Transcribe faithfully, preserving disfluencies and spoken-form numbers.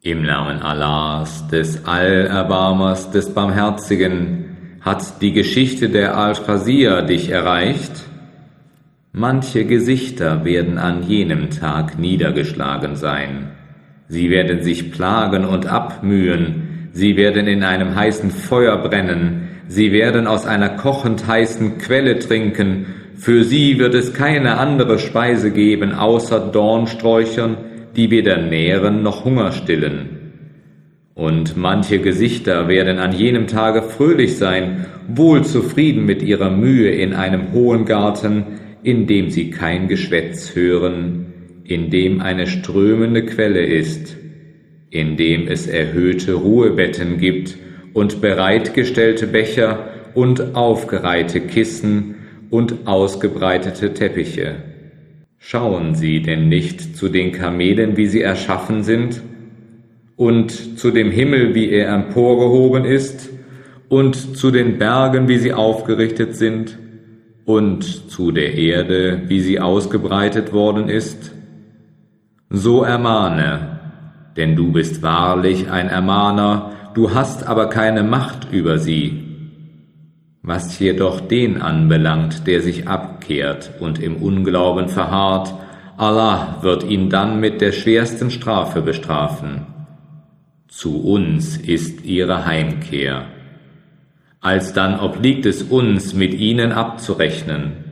Im Namen Allahs, des Allerbarmers, des Barmherzigen, hat die Geschichte der Al-Qasir dich erreicht? Manche Gesichter werden an jenem Tag niedergeschlagen sein. Sie werden sich plagen und abmühen, sie werden in einem heißen Feuer brennen, sie werden aus einer kochend heißen Quelle trinken, für sie wird es keine andere Speise geben, außer Dornsträuchern, die weder nähren noch Hunger stillen. Und manche Gesichter werden an jenem Tage fröhlich sein, wohl zufrieden mit ihrer Mühe in einem hohen Garten, in dem sie kein Geschwätz hören, in dem eine strömende Quelle ist, in dem es erhöhte Ruhebetten gibt und bereitgestellte Becher und aufgereihte Kissen und ausgebreitete Teppiche. Schauen Sie denn nicht zu den Kamelen, wie sie erschaffen sind, und zu dem Himmel, wie er emporgehoben ist, und zu den Bergen, wie sie aufgerichtet sind, und zu der Erde, wie sie ausgebreitet worden ist? So ermahne, denn du bist wahrlich ein Ermahner, du hast aber keine Macht über sie. Was jedoch den anbelangt, der sich abkehrt und im Unglauben verharrt, Allah wird ihn dann mit der schwersten Strafe bestrafen. Zu uns ist ihre Heimkehr. Alsdann obliegt es uns, mit ihnen abzurechnen.